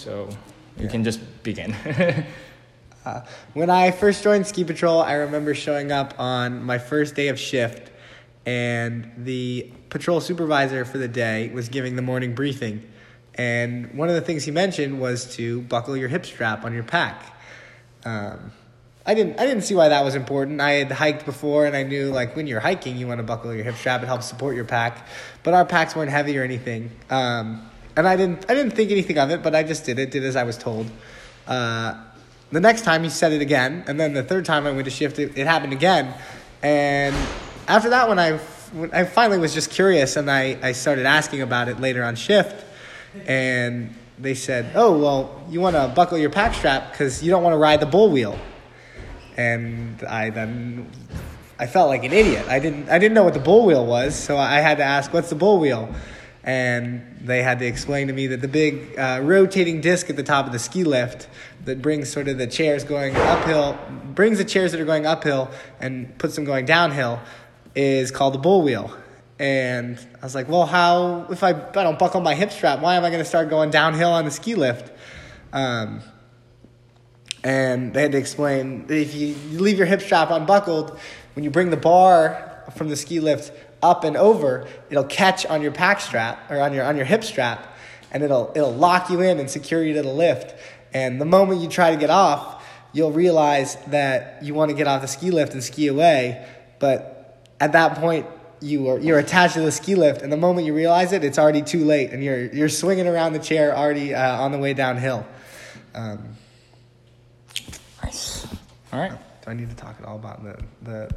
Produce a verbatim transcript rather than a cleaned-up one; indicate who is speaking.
Speaker 1: so you
Speaker 2: Yeah.
Speaker 1: can just begin.
Speaker 2: Uh, when I first joined Ski Patrol, I remember showing up on my first day of shift, and the patrol supervisor for the day was giving the morning briefing. And one of the things he mentioned was to buckle your hip strap on your pack. Um, I didn't I didn't see why that was important. I had hiked before, and I knew, like, when you're hiking, you want to buckle your hip strap. It helps support your pack. But our packs weren't heavy or anything. Um, and I didn't I didn't think anything of it, but I just did it, did as I was told. Uh, the next time he said it again, and then the third time I went to shift, it, it happened again. And after that one, I, I finally was just curious, and I, I started asking about it later on shift. And they said, oh, well, you want to buckle your pack strap because you don't want to ride the bull wheel. And I then, I felt like an idiot. I didn't I didn't know what the bull wheel was, so I had to ask, what's the bull wheel? And they had to explain to me that the big uh, rotating disc at the top of the ski lift that brings sort of the chairs going uphill, brings the chairs that are going uphill and puts them going downhill is called the bull wheel. And I was like, well, how, if I, if I don't buckle my hip strap, why am I going to start going downhill on the ski lift? Um, and they had to explain that if you leave your hip strap unbuckled, when you bring the bar from the ski lift up and over, it'll catch on your pack strap or on your on your hip strap, and it'll it'll lock you in and secure you to the lift. And the moment you try to get off, you'll realize that you want to get off the ski lift and ski away, but at that point you are you're attached to the ski lift, and the moment you realize it, it's already too late, and you're you're swinging around the chair already uh, on the way downhill. Um,
Speaker 1: Nice. All right.
Speaker 2: do I need to talk at all about the the